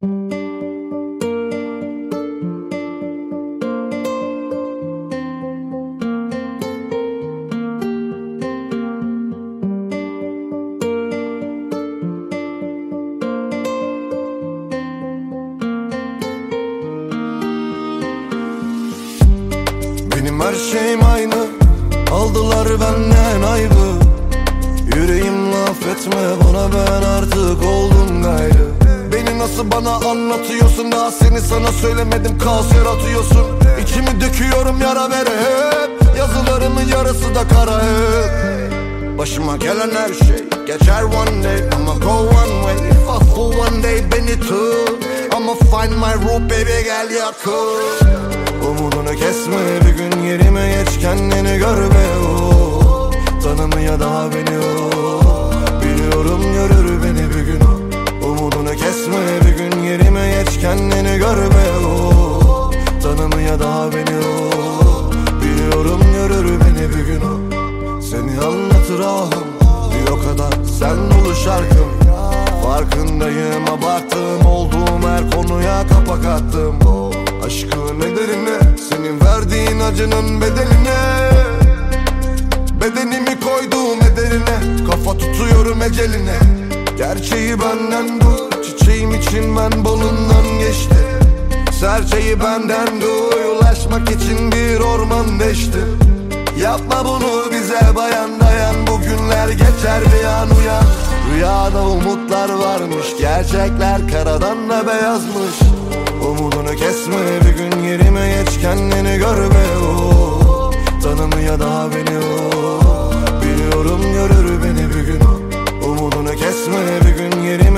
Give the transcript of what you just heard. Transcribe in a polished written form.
Benim her şeyim aynı, aldılar benden aybı. Yüreğimle affetme bana, ben artık oldum gayrı. Beni nasıl bana anlatıyorsun, daha seni sana söylemedim, kaos yaratıyorsun. İçimi döküyorum yara bere hep, yazılarımın yarısı da kara hep. Başıma gelen her şey geçer one day, I'ma go one way. If I fall one day beni tut, I'ma find my root baby, gel yakın. Umudunu kesme, bir gün yerime geç, kendini gör be o. Tanımıyor daha beni o, biliyorum görür beni bir gün o. Umudunu kesme, bir gün yerime geç, kendini gör be o. Tanımıyor daha beni o, biliyorum görür beni bir gün o. Seni anlatır ahım, bir o kadar sen dolu şarkım. Farkındayım, abarttım, olduğum her konuya kapak attım. Aşkın ederine, senin verdiğin acının bedeline. Bedenimi koydum ederine, kafa tutuyorum eceline. Gerçeği benden duy, çiçeğim için ben balından geçti. Serçeyi benden duy, ulaşmak için bir orman deşti. Yapma bunu bize bayan, dayan, bu günler geçer bir an, uyan. Rüyada umutlar varmış, gerçekler karadan da beyazmış. Umudunu kesme, bir gün yerime geç, kendini gör be o. Tanımıyor daha beni o, biliyorum görür beni bir gün o. Umudunu kesme, bir gün yerime